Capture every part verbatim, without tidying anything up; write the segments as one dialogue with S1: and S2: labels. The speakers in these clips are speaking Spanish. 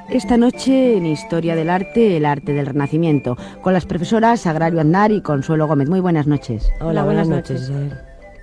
S1: Esta noche en Historia del Arte, el arte del Renacimiento, con las profesoras Sagrario Aznar y Consuelo Gómez. Muy buenas noches.
S2: Hola, buenas, buenas noches. noches.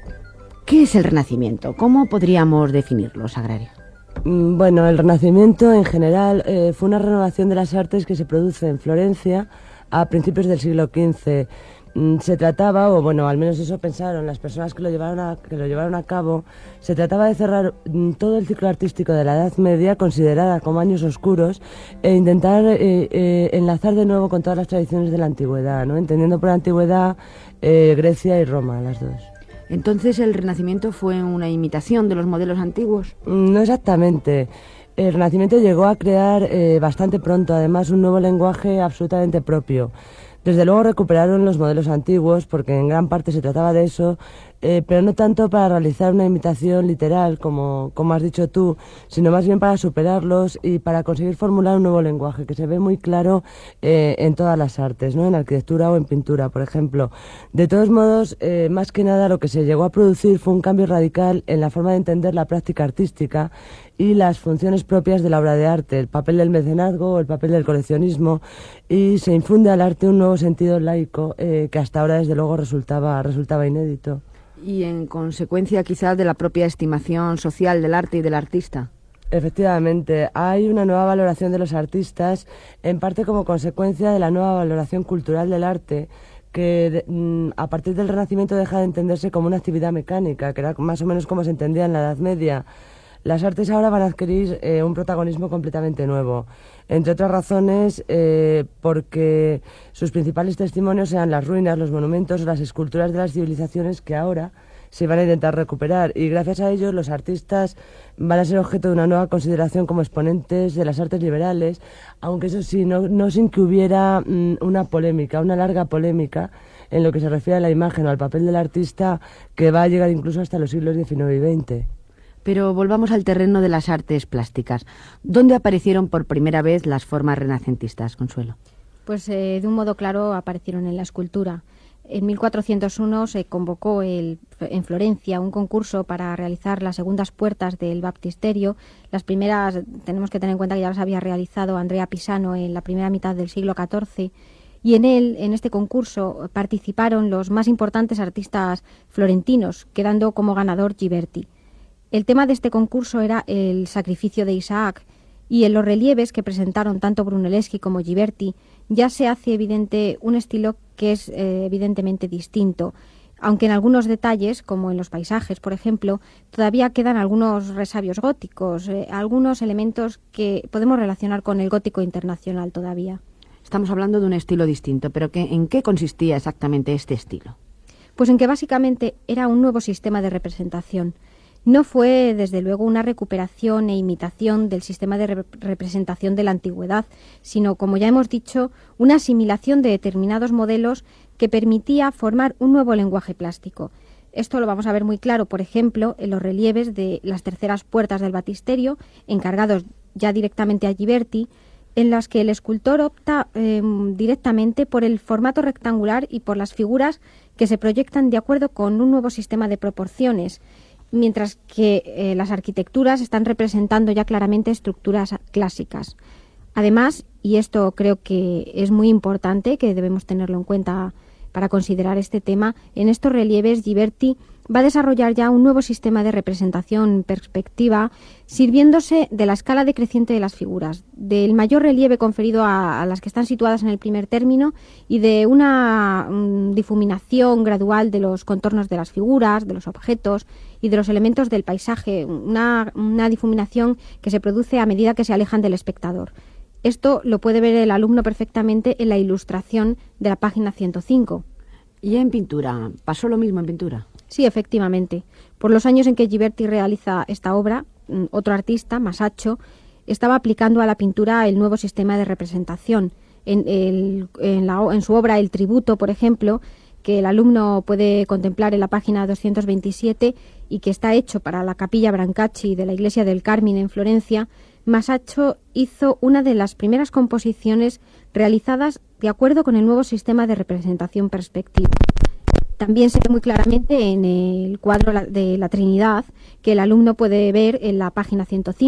S1: ¿Qué es el Renacimiento? ¿Cómo podríamos definirlo, Sagrario?
S2: Bueno, el Renacimiento en general eh, fue una renovación de las artes que se produce en Florencia a principios del siglo quince. Se trataba, o bueno, al menos eso pensaron las personas que lo llevaron a, que lo llevaron a cabo, se trataba de cerrar todo el ciclo artístico de la Edad Media, considerada como años oscuros, e intentar eh, eh, enlazar de nuevo con todas las tradiciones de la antigüedad, ¿no? Entendiendo por antigüedad eh, Grecia y Roma, las dos.
S1: Entonces, ¿el Renacimiento fue una imitación de los modelos antiguos?
S2: No exactamente. El Renacimiento llegó a crear eh, bastante pronto, además, un nuevo lenguaje absolutamente propio. Desde luego recuperaron los modelos antiguos, porque en gran parte se trataba de eso, eh, pero no tanto para realizar una imitación literal, como, como has dicho tú, sino más bien para superarlos y para conseguir formular un nuevo lenguaje que se ve muy claro eh, en todas las artes, ¿no? En arquitectura o en pintura, por ejemplo. De todos modos, eh, más que nada lo que se llegó a producir fue un cambio radical en la forma de entender la práctica artística y las funciones propias de la obra de arte, el papel del mecenazgo o el papel del coleccionismo, y se infunde al arte un nuevo sentido laico eh, que hasta ahora desde luego resultaba, resultaba inédito.
S1: Y en consecuencia quizás de la propia estimación social del arte y del artista.
S2: Efectivamente, hay una nueva valoración de los artistas, en parte como consecuencia de la nueva valoración cultural del arte, que de, a partir del Renacimiento deja de entenderse como una actividad mecánica, que era más o menos como se entendía en la Edad Media. Las artes ahora van a adquirir eh, un protagonismo completamente nuevo, entre otras razones eh, porque sus principales testimonios sean las ruinas, los monumentos o las esculturas de las civilizaciones que ahora se van a intentar recuperar, y gracias a ellos los artistas van a ser objeto de una nueva consideración como exponentes de las artes liberales, aunque eso sí, no, no sin que hubiera mm, una polémica, una larga polémica en lo que se refiere a la imagen o al papel del artista, que va a llegar incluso hasta los siglos diecinueve y veinte.
S1: Pero volvamos al terreno de las artes plásticas. ¿Dónde aparecieron por primera vez las formas renacentistas, Consuelo?
S3: Pues eh, de un modo claro aparecieron en la escultura. En mil cuatrocientos uno se convocó el, en Florencia un concurso para realizar las segundas puertas del baptisterio. Las primeras, tenemos que tener en cuenta que ya las había realizado Andrea Pisano en la primera mitad del siglo catorce, y en él, en este concurso, participaron los más importantes artistas florentinos, quedando como ganador Ghiberti. El tema de este concurso era el sacrificio de Isaac, y en los relieves que presentaron tanto Brunelleschi como Ghiberti ya se hace evidente un estilo que es eh, evidentemente distinto, aunque en algunos detalles, como en los paisajes, por ejemplo, todavía quedan algunos resabios góticos, eh, algunos elementos que podemos relacionar con el gótico internacional todavía.
S1: Estamos hablando de un estilo distinto, pero ¿qué, ¿en qué consistía exactamente este estilo?
S3: Pues en que básicamente era un nuevo sistema de representación. No fue, desde luego, una recuperación e imitación del sistema de rep- representación de la antigüedad, sino, como ya hemos dicho, una asimilación de determinados modelos que permitía formar un nuevo lenguaje plástico. Esto lo vamos a ver muy claro, por ejemplo, en los relieves de las terceras puertas del baptisterio, encargados ya directamente a Ghiberti, en las que el escultor opta eh, directamente por el formato rectangular y por las figuras que se proyectan de acuerdo con un nuevo sistema de proporciones, mientras que eh, las arquitecturas están representando ya claramente estructuras clásicas. Además, y esto creo que es muy importante, que debemos tenerlo en cuenta para considerar este tema, en estos relieves Ghiberti va a desarrollar ya un nuevo sistema de representación perspectiva, sirviéndose de la escala decreciente de las figuras, del mayor relieve conferido a, a las que están situadas en el primer término y de una um, difuminación gradual de los contornos de las figuras, de los objetos y de los elementos del paisaje, una, una difuminación que se produce a medida que se alejan del espectador. Esto lo puede ver el alumno perfectamente en la ilustración de la página ciento cinco.
S1: ¿Y en pintura? ¿Pasó lo mismo en pintura?
S3: Sí, efectivamente. Por los años en que Ghiberti realiza esta obra, otro artista, Masaccio, estaba aplicando a la pintura el nuevo sistema de representación. En, el, en, la, en su obra El Tributo, por ejemplo, que el alumno puede contemplar en la página doscientos veintisiete y que está hecho para la capilla Brancacci de la iglesia del Carmine en Florencia, Masaccio hizo una de las primeras composiciones realizadas de acuerdo con el nuevo sistema de representación perspectiva. También se ve muy claramente en el cuadro de la Trinidad, que el alumno puede ver en la página ciento cinco.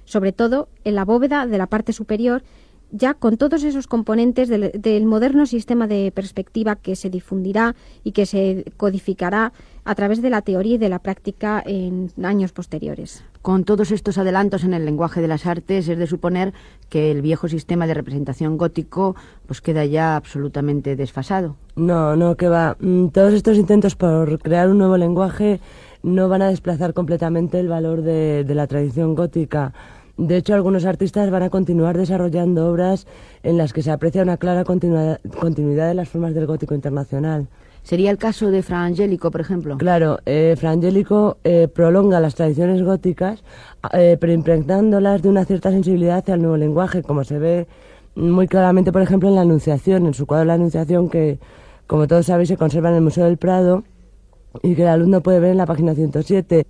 S3: sobre todo en la bóveda de la parte superior, ya con todos esos componentes del, del moderno sistema de perspectiva que se difundirá y que se codificará a través de la teoría y de la práctica en años posteriores.
S1: Con todos estos adelantos en el lenguaje de las artes, es de suponer que el viejo sistema de representación gótico pues queda ya absolutamente desfasado.
S2: No, no, que va. Todos estos intentos por crear un nuevo lenguaje no van a desplazar completamente el valor de, de la tradición gótica. De hecho, algunos artistas van a continuar desarrollando obras en las que se aprecia una clara continuidad, continuidad de las formas del gótico internacional.
S1: ¿Sería el caso de Fra Angelico, por ejemplo?
S2: Claro, eh, Fra Angelico eh, prolonga las tradiciones góticas, eh, pero impregnándolas de una cierta sensibilidad hacia el nuevo lenguaje, como se ve muy claramente, por ejemplo, en La Anunciación, en su cuadro La Anunciación, que, como todos sabéis, se conserva en el Museo del Prado y que el alumno puede ver en la página ciento siete.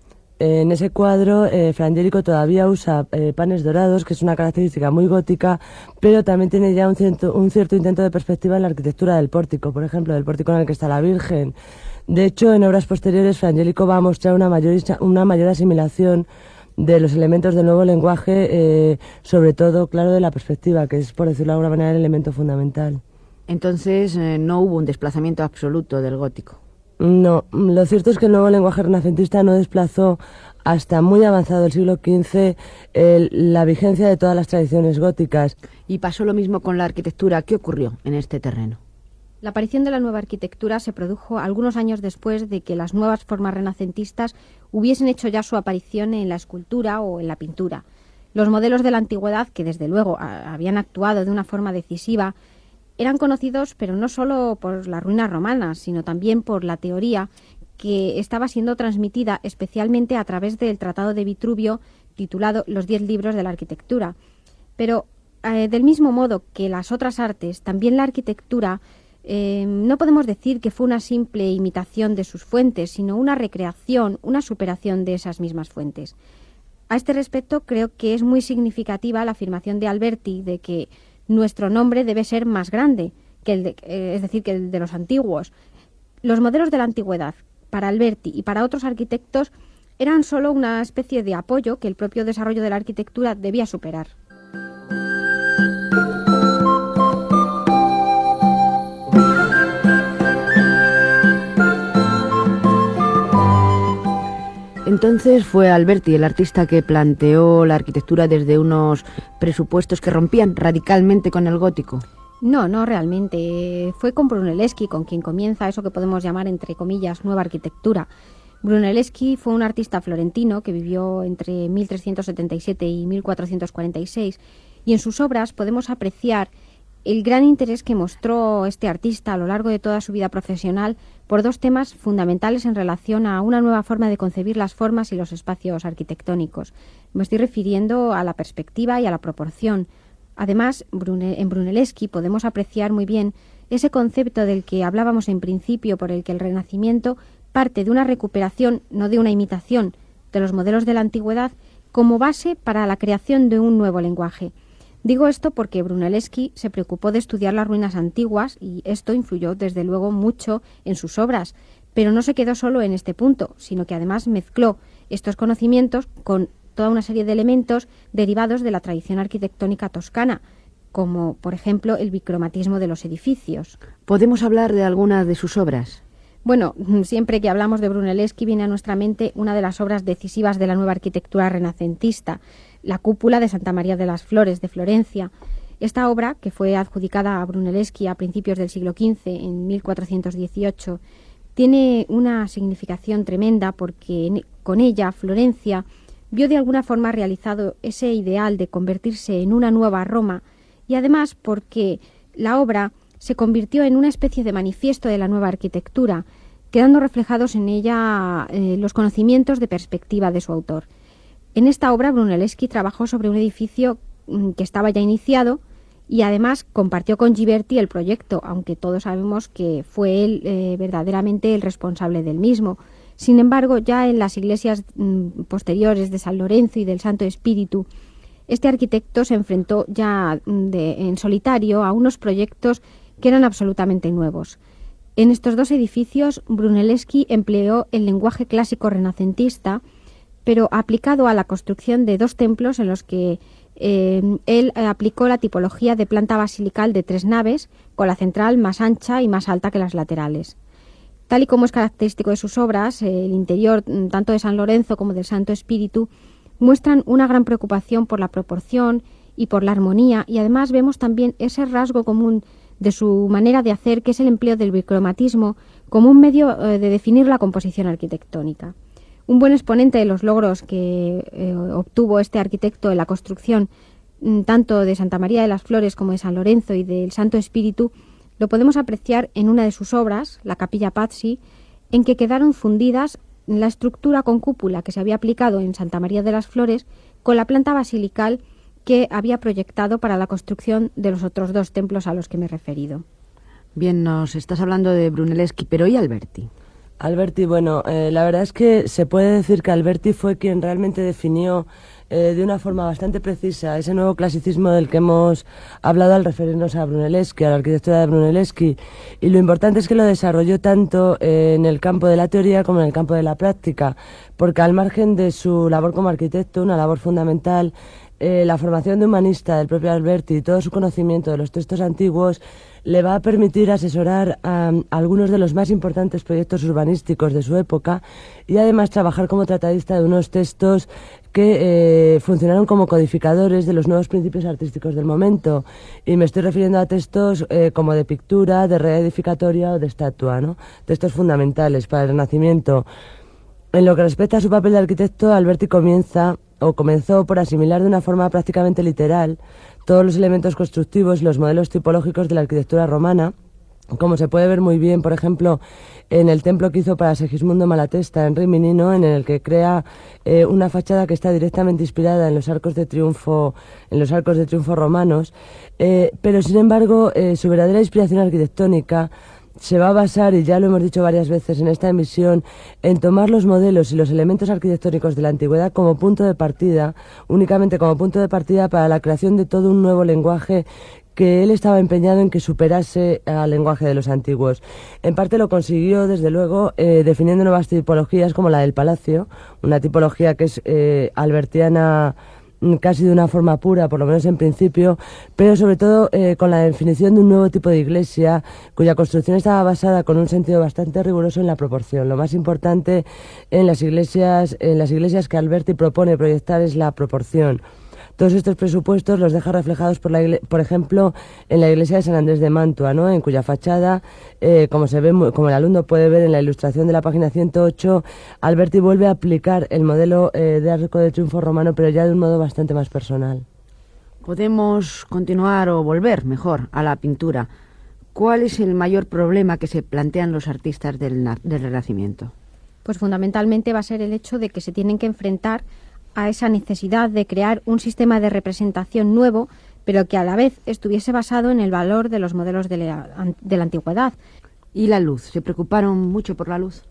S2: En ese cuadro, eh, Fra Angelico todavía usa eh, panes dorados, que es una característica muy gótica, pero también tiene ya un cierto, un cierto intento de perspectiva en la arquitectura del pórtico, por ejemplo, del pórtico en el que está la Virgen. De hecho, en obras posteriores, Fra Angelico va a mostrar una mayor, una mayor asimilación de los elementos del nuevo lenguaje, eh, sobre todo, claro, de la perspectiva, que es, por decirlo de alguna manera, el elemento fundamental.
S1: Entonces, eh, no hubo un desplazamiento absoluto del gótico.
S2: No, lo cierto es que el nuevo lenguaje renacentista no desplazó hasta muy avanzado el siglo quince el, la vigencia de todas las tradiciones góticas.
S1: Y pasó lo mismo con la arquitectura. ¿Qué ocurrió en este terreno?
S3: La aparición de la nueva arquitectura se produjo algunos años después de que las nuevas formas renacentistas hubiesen hecho ya su aparición en la escultura o en la pintura. Los modelos de la antigüedad, que desde luego a, habían actuado de una forma decisiva, eran conocidos, pero no solo por las ruinas romanas, sino también por la teoría que estaba siendo transmitida especialmente a través del Tratado de Vitruvio, titulado Los Diez Libros de la Arquitectura. Pero, eh, del mismo modo que las otras artes, también la arquitectura, eh, no podemos decir que fue una simple imitación de sus fuentes, sino una recreación, una superación de esas mismas fuentes. A este respecto, creo que es muy significativa la afirmación de Alberti de que nuestro nombre debe ser más grande, que el de, eh, es decir, que el de los antiguos. Los modelos de la antigüedad, para Alberti y para otros arquitectos, eran solo una especie de apoyo que el propio desarrollo de la arquitectura debía superar.
S1: Entonces fue Alberti el artista que planteó la arquitectura desde unos presupuestos que rompían radicalmente con el gótico.
S3: No, no realmente. Fue con Brunelleschi con quien comienza eso que podemos llamar, entre comillas, nueva arquitectura. Brunelleschi fue un artista florentino que vivió entre mil trescientos setenta y siete y mil cuatrocientos cuarenta y seis, y en sus obras podemos apreciar el gran interés que mostró este artista a lo largo de toda su vida profesional por dos temas fundamentales en relación a una nueva forma de concebir las formas y los espacios arquitectónicos. Me estoy refiriendo a la perspectiva y a la proporción. Además, en Brunelleschi podemos apreciar muy bien ese concepto del que hablábamos en principio, por el que el Renacimiento parte de una recuperación, no de una imitación, de los modelos de la antigüedad como base para la creación de un nuevo lenguaje. Digo esto porque Brunelleschi se preocupó de estudiar las ruinas antiguas y esto influyó desde luego mucho en sus obras, pero no se quedó solo en este punto, sino que además mezcló estos conocimientos con toda una serie de elementos derivados de la tradición arquitectónica toscana, como por ejemplo el bicromatismo de los edificios.
S1: ¿Podemos hablar de algunas de sus obras?
S3: Bueno, siempre que hablamos de Brunelleschi viene a nuestra mente una de las obras decisivas de la nueva arquitectura renacentista, la cúpula de Santa María de las Flores de Florencia. Esta obra, que fue adjudicada a Brunelleschi a principios del siglo quince, en mil cuatrocientos dieciocho, tiene una significación tremenda porque con ella Florencia vio de alguna forma realizado ese ideal de convertirse en una nueva Roma, y además porque la obra se convirtió en una especie de manifiesto de la nueva arquitectura, quedando reflejados en ella eh, los conocimientos de perspectiva de su autor. En esta obra Brunelleschi trabajó sobre un edificio mm, que estaba ya iniciado y además compartió con Ghiberti el proyecto, aunque todos sabemos que fue él eh, verdaderamente el responsable del mismo. Sin embargo, ya en las iglesias mm, posteriores de San Lorenzo y del Santo Espíritu, este arquitecto se enfrentó ya de, en solitario a unos proyectos que eran absolutamente nuevos. En estos dos edificios, Brunelleschi empleó el lenguaje clásico renacentista, pero aplicado a la construcción de dos templos en los que eh, él aplicó la tipología de planta basilical de tres naves, con la central más ancha y más alta que las laterales. Tal y como es característico de sus obras, el interior tanto de San Lorenzo como del Santo Espíritu muestran una gran preocupación por la proporción y por la armonía, y además vemos también ese rasgo común de su manera de hacer, que es el empleo del bicromatismo como un medio eh, de definir la composición arquitectónica. Un buen exponente de los logros que eh, obtuvo este arquitecto en la construcción mm, tanto de Santa María de las Flores como de San Lorenzo y del Santo Espíritu lo podemos apreciar en una de sus obras, la Capilla Pazzi, en que quedaron fundidas la estructura con cúpula que se había aplicado en Santa María de las Flores con la planta basilical que había proyectado para la construcción de los otros dos templos a los que me he referido.
S1: Bien, nos estás hablando de Brunelleschi, pero ¿y Alberti?
S2: Alberti, bueno, eh, la verdad es que se puede decir que Alberti fue quien realmente definió eh, de una forma bastante precisa ese nuevo clasicismo del que hemos hablado al referirnos a Brunelleschi, a la arquitectura de Brunelleschi. Y lo importante es que lo desarrolló tanto eh, en el campo de la teoría como en el campo de la práctica, porque al margen de su labor como arquitecto, una labor fundamental, eh, la formación de humanista del propio Alberti y todo su conocimiento de los textos antiguos le va a permitir asesorar a, a algunos de los más importantes proyectos urbanísticos de su época y además trabajar como tratadista de unos textos que eh, funcionaron como codificadores de los nuevos principios artísticos del momento. Y me estoy refiriendo a textos eh, como de pintura, de reedificatoria o de estatua, ¿no? Textos fundamentales para el Renacimiento. En lo que respecta a su papel de arquitecto, Alberti comienza o comenzó por asimilar de una forma prácticamente literal todos los elementos constructivos y los modelos tipológicos de la arquitectura romana, como se puede ver muy bien, por ejemplo, en el templo que hizo para Segismundo Malatesta en Rimini, ¿no?, en el que crea eh, una fachada que está directamente inspirada en los arcos de triunfo, en los arcos de triunfo romanos, eh, pero sin embargo eh, su verdadera inspiración arquitectónica se va a basar, y ya lo hemos dicho varias veces en esta emisión, en tomar los modelos y los elementos arquitectónicos de la antigüedad como punto de partida, únicamente como punto de partida para la creación de todo un nuevo lenguaje que él estaba empeñado en que superase al lenguaje de los antiguos. En parte lo consiguió, desde luego, eh, definiendo nuevas tipologías como la del palacio, una tipología que es eh, albertiana casi de una forma pura, por lo menos en principio, pero sobre todo eh, con la definición de un nuevo tipo de iglesia cuya construcción estaba basada con un sentido bastante riguroso en la proporción. Lo más importante en las iglesias, en las iglesias que Alberti propone proyectar es la proporción. Todos estos presupuestos los deja reflejados, por, la igle- por ejemplo, en la iglesia de San Andrés de Mantua, ¿no?, en cuya fachada, eh, como se ve, muy, como el alumno puede ver en la ilustración de la página ciento ocho, Alberti vuelve a aplicar el modelo eh, de arco de triunfo romano, pero ya de un modo bastante más personal.
S1: Podemos continuar o volver, mejor, a la pintura. ¿Cuál es el mayor problema que se plantean los artistas del, na- del Renacimiento?
S3: Pues fundamentalmente va a ser el hecho de que se tienen que enfrentar a esa necesidad de crear un sistema de representación nuevo, pero que a la vez estuviese basado en el valor de los modelos de la, de la antigüedad.
S1: ¿Y la luz? ¿Se preocuparon mucho por la luz?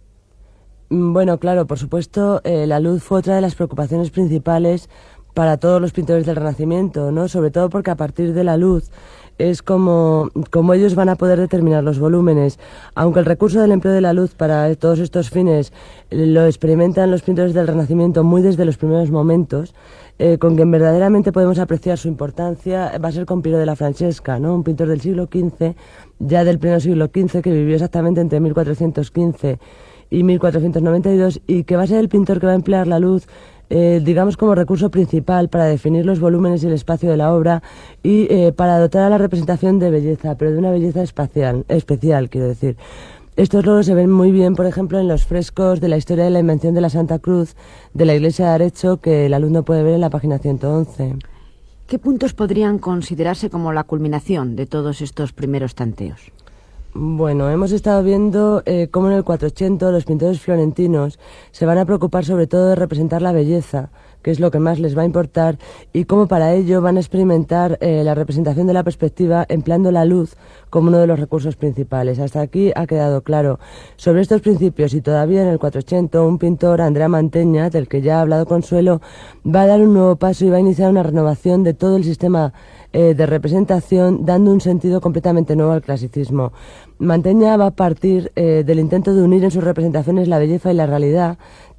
S2: Bueno, claro, por supuesto, eh, la luz fue otra de las preocupaciones principales para todos los pintores del Renacimiento, ¿no? Sobre todo porque a partir de la luz es como, como ellos van a poder determinar los volúmenes. Aunque el recurso del empleo de la luz para todos estos fines lo experimentan los pintores del Renacimiento muy desde los primeros momentos, eh, con quien verdaderamente podemos apreciar su importancia va a ser con Piero della Francesca, ¿no?, un pintor del siglo quince, ya del pleno siglo quince, que vivió exactamente entre mil cuatrocientos quince y mil cuatrocientos noventa y dos, y que va a ser el pintor que va a emplear la luz Eh, digamos como recurso principal para definir los volúmenes y el espacio de la obra y eh, para dotar a la representación de belleza, pero de una belleza espacial, especial, quiero decir. Estos logros se ven muy bien, por ejemplo, en los frescos de la historia de la invención de la Santa Cruz de la iglesia de Arezzo, que el alumno puede ver en la página ciento once.
S1: ¿Qué puntos podrían considerarse como la culminación de todos estos primeros tanteos?
S2: Bueno, hemos estado viendo eh, cómo en el cuatrocientos los pintores florentinos se van a preocupar sobre todo de representar la belleza, que es lo que más les va a importar, y cómo para ello van a experimentar eh, la representación de la perspectiva empleando la luz como uno de los recursos principales. Hasta aquí ha quedado claro. Sobre estos principios, y todavía en el cuatrocientos, un pintor, Andrea Mantegna, del que ya ha hablado Consuelo, va a dar un nuevo paso y va a iniciar una renovación de todo el sistema eh, de representación, dando un sentido completamente nuevo al clasicismo. Mantegna va a partir eh, del intento de unir en sus representaciones la belleza y la realidad,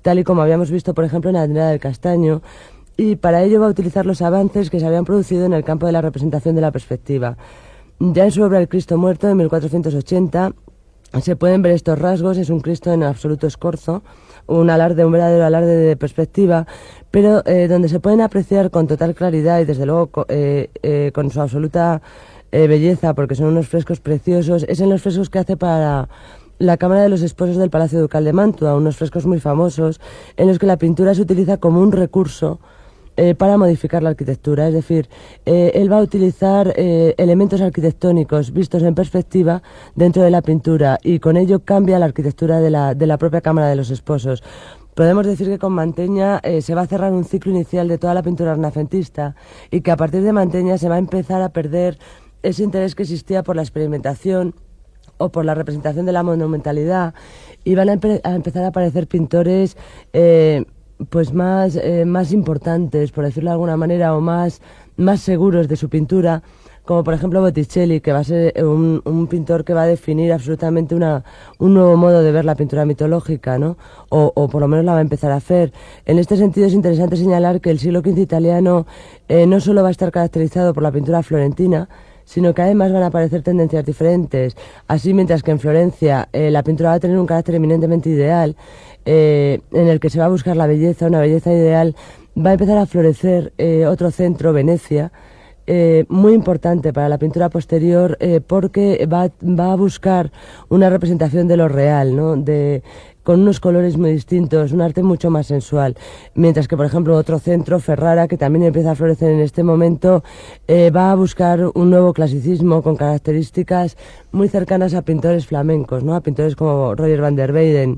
S2: tal y como habíamos visto, por ejemplo, en la Trinidad del Castaño, y para ello va a utilizar los avances que se habían producido en el campo de la representación de la perspectiva. Ya en su obra El Cristo Muerto, de mil cuatrocientos ochenta, se pueden ver estos rasgos. Es un Cristo en absoluto escorzo, un alarde, un verdadero alarde de perspectiva, pero eh, donde se pueden apreciar con total claridad y desde luego eh, eh, con su absoluta eh, belleza, porque son unos frescos preciosos, es en los frescos que hace para la Cámara de los Esposos del Palacio Ducal de Mantua, unos frescos muy famosos en los que la pintura se utiliza como un recurso Eh, para modificar la arquitectura. Es decir, eh, él va a utilizar eh, elementos arquitectónicos vistos en perspectiva dentro de la pintura, y con ello cambia la arquitectura de la, de la propia Cámara de los Esposos. Podemos decir que con Mantegna eh, se va a cerrar un ciclo inicial de toda la pintura renacentista, y que a partir de Mantegna se va a empezar a perder ese interés que existía por la experimentación o por la representación de la monumentalidad, y van a, empe a empezar a aparecer pintores eh, pues más, eh, más importantes, por decirlo de alguna manera, o más, más seguros de su pintura, como por ejemplo Botticelli, que va a ser un, un pintor que va a definir absolutamente una, un nuevo modo de ver la pintura mitológica, ¿no? O, o por lo menos la va a empezar a hacer. En este sentido es interesante señalar que el siglo quince italiano eh, no solo va a estar caracterizado por la pintura florentina, sino que además van a aparecer tendencias diferentes. Así, mientras que en Florencia eh, la pintura va a tener un carácter eminentemente ideal, eh, en el que se va a buscar la belleza, una belleza ideal, va a empezar a florecer eh, otro centro, Venecia, eh, muy importante para la pintura posterior, eh, porque va, va a buscar una representación de lo real, ¿no? De, con unos colores muy distintos, un arte mucho más sensual. Mientras que, por ejemplo, otro centro, Ferrara, que también empieza a florecer en este momento, eh, va a buscar un nuevo clasicismo con características muy cercanas a pintores flamencos, ¿no? A pintores como Roger van der Weyden.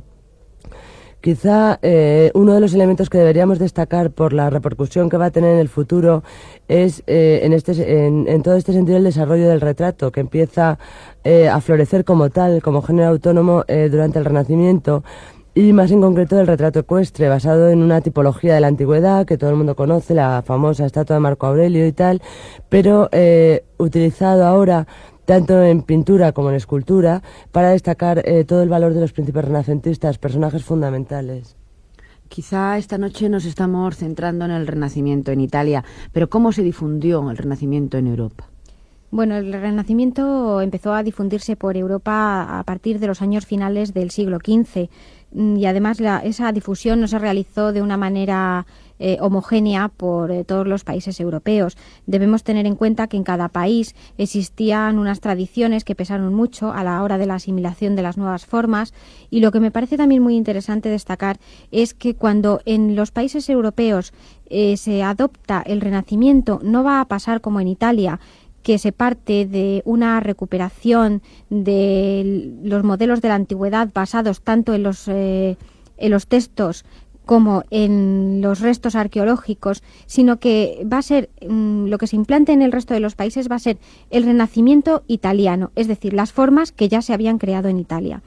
S2: Quizá eh, uno de los elementos que deberíamos destacar por la repercusión que va a tener en el futuro es eh, en, este, en, en todo este sentido el desarrollo del retrato, que empieza eh, a florecer como tal, como género autónomo eh, durante el Renacimiento, y más en concreto el retrato ecuestre, basado en una tipología de la antigüedad que todo el mundo conoce, la famosa estatua de Marco Aurelio y tal, pero eh, utilizado ahora tanto en pintura como en escultura, para destacar eh, todo el valor de los príncipes renacentistas, personajes fundamentales.
S1: Quizá esta noche nos estamos centrando en el Renacimiento en Italia, pero ¿cómo se difundió el Renacimiento en Europa?
S3: Bueno, el Renacimiento empezó a difundirse por Europa a partir de los años finales del siglo quince, y además la, esa difusión no se realizó de una manera eh, homogénea por eh, todos los países europeos. Debemos tener en cuenta que en cada país existían unas tradiciones que pesaron mucho a la hora de la asimilación de las nuevas formas, y lo que me parece también muy interesante destacar es que cuando en los países europeos eh, se adopta el Renacimiento, no va a pasar como en Italia, que se parte de una recuperación de los modelos de la antigüedad basados tanto en los, eh, en los textos como en los restos arqueológicos, sino que va a ser, mmm, lo que se implante en el resto de los países va a ser el Renacimiento italiano, es decir, las formas que ya se habían creado en Italia.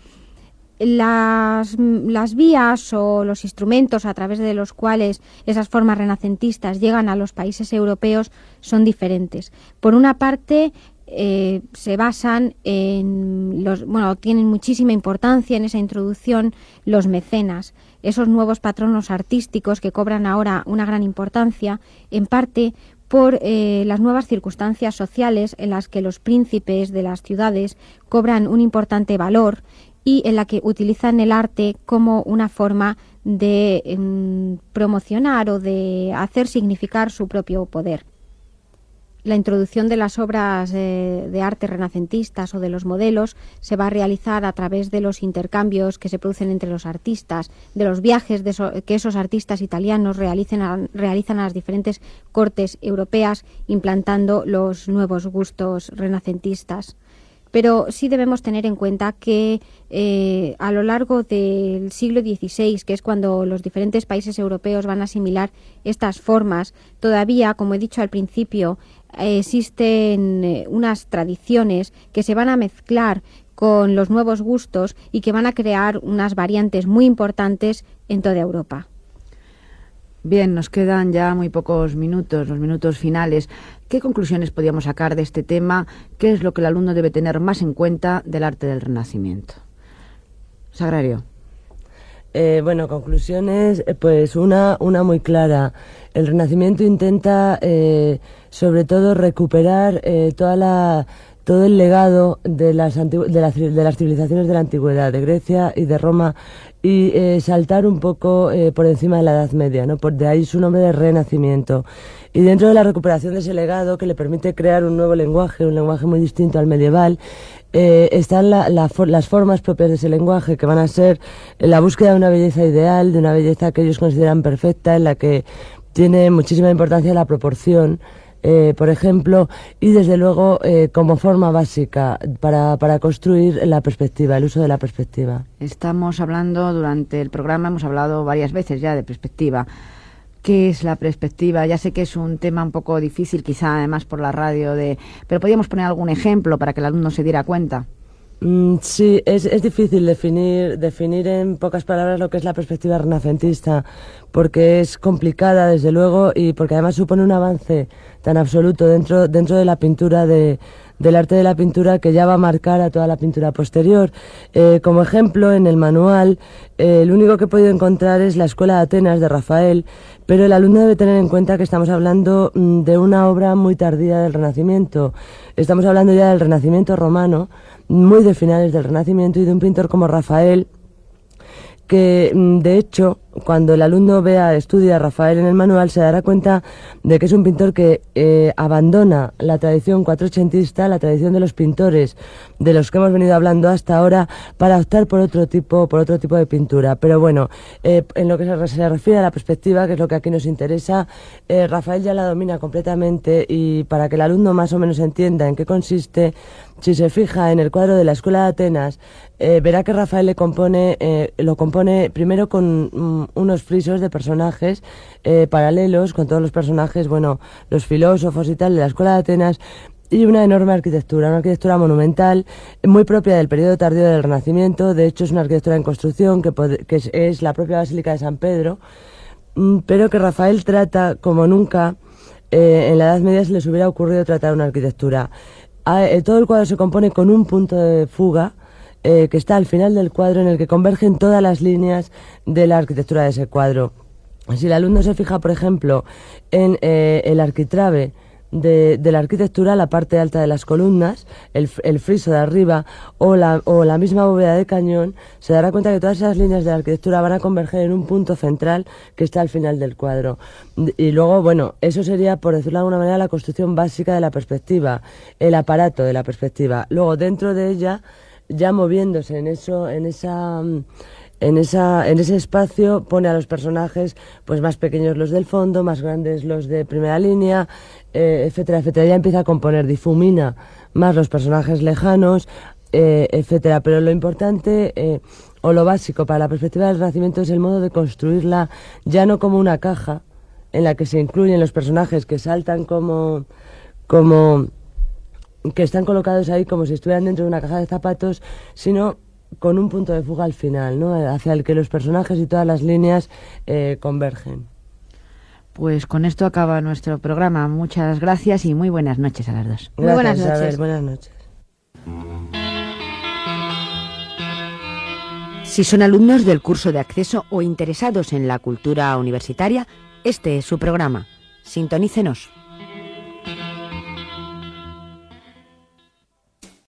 S3: Las, las vías o los instrumentos a través de los cuales esas formas renacentistas llegan a los países europeos son diferentes. Por una parte, eh, se basan en los, bueno, tienen muchísima importancia en esa introducción los mecenas, esos nuevos patronos artísticos que cobran ahora una gran importancia, en parte por eh, las nuevas circunstancias sociales en las que los príncipes de las ciudades cobran un importante valor y en la que utilizan el arte como una forma de eh, promocionar o de hacer significar su propio poder. La introducción de las obras eh, de arte renacentistas o de los modelos se va a realizar a través de los intercambios que se producen entre los artistas, de los viajes de eso, que esos artistas italianos realicen a, realizan a las diferentes cortes europeas, implantando los nuevos gustos renacentistas. Pero sí debemos tener en cuenta que eh, a lo largo del siglo dieciséis, que es cuando los diferentes países europeos van a asimilar estas formas, todavía, como he dicho al principio, eh, existen eh, unas tradiciones que se van a mezclar con los nuevos gustos y que van a crear unas variantes muy importantes en toda Europa.
S1: Bien, nos quedan ya muy pocos minutos, los minutos finales. ¿Qué conclusiones podríamos sacar de este tema? ¿Qué es lo que el alumno debe tener más en cuenta del arte del Renacimiento? Sagrario.
S2: Eh, bueno, conclusiones, eh, pues una, una muy clara. El Renacimiento intenta, eh, sobre todo, recuperar eh, toda la, todo el legado de las, antigu- de, las, de las civilizaciones de la antigüedad, de Grecia y de Roma, y eh, saltar un poco eh, por encima de la Edad Media, ¿no? Por de ahí su nombre de Renacimiento. Y dentro de la recuperación de ese legado, que le permite crear un nuevo lenguaje, un lenguaje muy distinto al medieval, eh, están la, la, las formas propias de ese lenguaje, que van a ser la búsqueda de una belleza ideal, de una belleza que ellos consideran perfecta, en la que tiene muchísima importancia la proporción, eh, por ejemplo, y desde luego eh, como forma básica para, para construir la perspectiva, el uso de la perspectiva.
S1: Estamos hablando durante el programa, hemos hablado varias veces ya de perspectiva. ¿Qué es la perspectiva? Ya sé que es un tema un poco difícil, quizá además por la radio, de, pero podríamos poner algún ejemplo para que el alumno se diera cuenta.
S2: Mm, sí, es, es difícil definir, definir en pocas palabras lo que es la perspectiva renacentista, porque es complicada, desde luego, y porque además supone un avance tan absoluto dentro, dentro de la pintura, de, del arte de la pintura, que ya va a marcar a toda la pintura posterior. Eh, como ejemplo, en el manual, eh, el único que he podido encontrar es la Escuela de Atenas de Rafael, pero el alumno debe tener en cuenta que estamos hablando mm, de una obra muy tardía del Renacimiento. Estamos hablando ya del Renacimiento romano, muy de finales del Renacimiento, y de un pintor como Rafael, que de hecho, cuando el alumno vea, estudia a Rafael en el manual, se dará cuenta de que es un pintor que eh, abandona la tradición cuatrocentista, la tradición de los pintores de los que hemos venido hablando hasta ahora, para optar por otro tipo, por otro tipo de pintura. Pero bueno, eh, en lo que se, se refiere a la perspectiva, que es lo que aquí nos interesa, eh, Rafael ya la domina completamente, y para que el alumno más o menos entienda en qué consiste, si se fija en el cuadro de la Escuela de Atenas, eh, verá que Rafael le compone, eh, lo compone primero con mm, unos frisos de personajes eh, paralelos, con todos los personajes, bueno, los filósofos y tal de la Escuela de Atenas, y una enorme arquitectura, una arquitectura monumental, muy propia del periodo tardío del Renacimiento. De hecho, es una arquitectura en construcción que, que es, es la propia Basílica de San Pedro, mm, pero que Rafael trata como nunca eh, en la Edad Media se les hubiera ocurrido tratar una arquitectura. Todo el cuadro se compone con un punto de fuga eh, que está al final del cuadro, en el que convergen todas las líneas de la arquitectura de ese cuadro. Si el alumno se fija, por ejemplo, en eh, el arquitrabe de, de la arquitectura, la parte alta de las columnas, el, el friso de arriba o la, o la misma bóveda de cañón, se dará cuenta que todas esas líneas de la arquitectura van a converger en un punto central que está al final del cuadro. Y luego, bueno, eso sería, por decirlo de alguna manera, la construcción básica de la perspectiva, el aparato de la perspectiva. Luego, dentro de ella, ya moviéndose en eso, en esa... En, esa, en ese espacio pone a los personajes pues más pequeños los del fondo, más grandes los de primera línea, eh, etcétera, etcétera. Ya empieza a componer, difumina más los personajes lejanos, eh, etcétera. Pero lo importante eh, o lo básico para la perspectiva del Renacimiento es el modo de construirla, ya no como una caja en la que se incluyen los personajes que saltan como, como que están colocados ahí como si estuvieran dentro de una caja de zapatos, sino con un punto de fuga al final, ¿no? Hacia el que los personajes y todas las líneas eh, convergen.
S1: Pues con esto acaba nuestro programa. Muchas gracias y muy buenas noches a las dos.
S2: Gracias,
S3: muy buenas noches.
S2: Isabel, buenas noches.
S1: Si son alumnos del curso de acceso o interesados en la cultura universitaria, este es su programa. Sintonícenos.